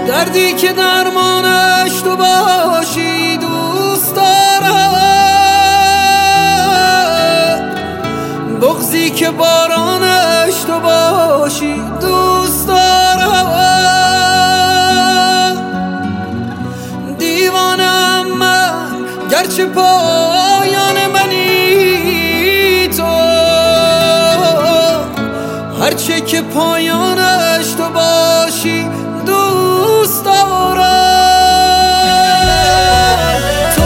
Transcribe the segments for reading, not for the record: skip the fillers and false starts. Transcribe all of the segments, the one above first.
دردی که درمانش تو باشی دوست دارم، بغضی که بارانش تو باشی دوست دارم. دیوانم من گرچه پایان منی تو، هرچه که پایانش تو باشی دوست دارم. تو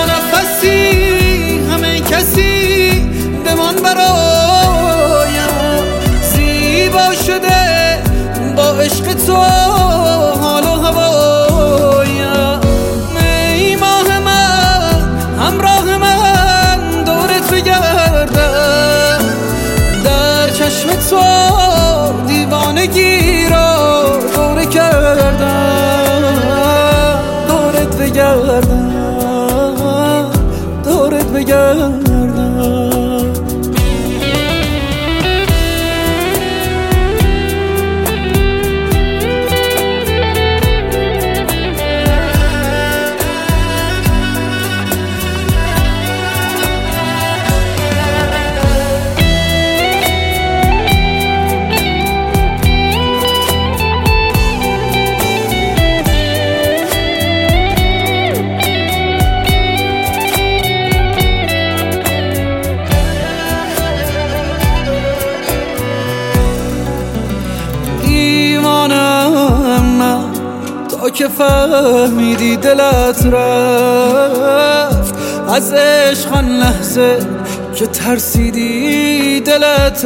نفسی همه کسی بمان برایم، زیبا شده با عشق تو حال و هوایم. ای ماه من همراه من دورت بگردم، در چشم تو دیوانگی را دوره کردم. دورت بگردم، دورت بگردم. تا که فهمیدی دلت رفت از عشق، آن لحظه که ترسیدی دلت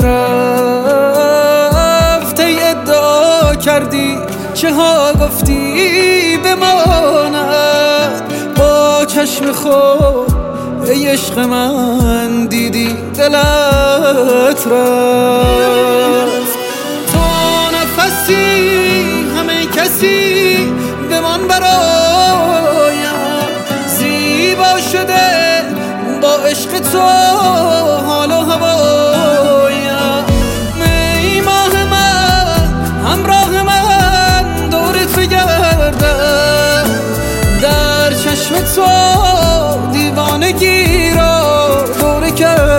رفت. ای ادعا کردی چه ها گفتی بماند، با چشم خود ای عشق من دیدی دلت رفت. تو نفسی همه کسی بمان برایم، زیبا شده با عشق تو حال و هوایم. ای ماه من همراه من دورت بگردم، در چشم تو دیوانگی را دوره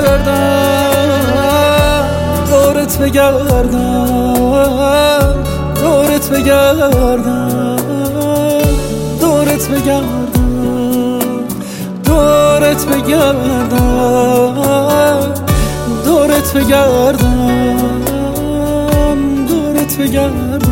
کردم. دورت بگردم، دورت بگردم، دورت بگردم، دورت بگردم، دورت بگردم، دورت بگردم.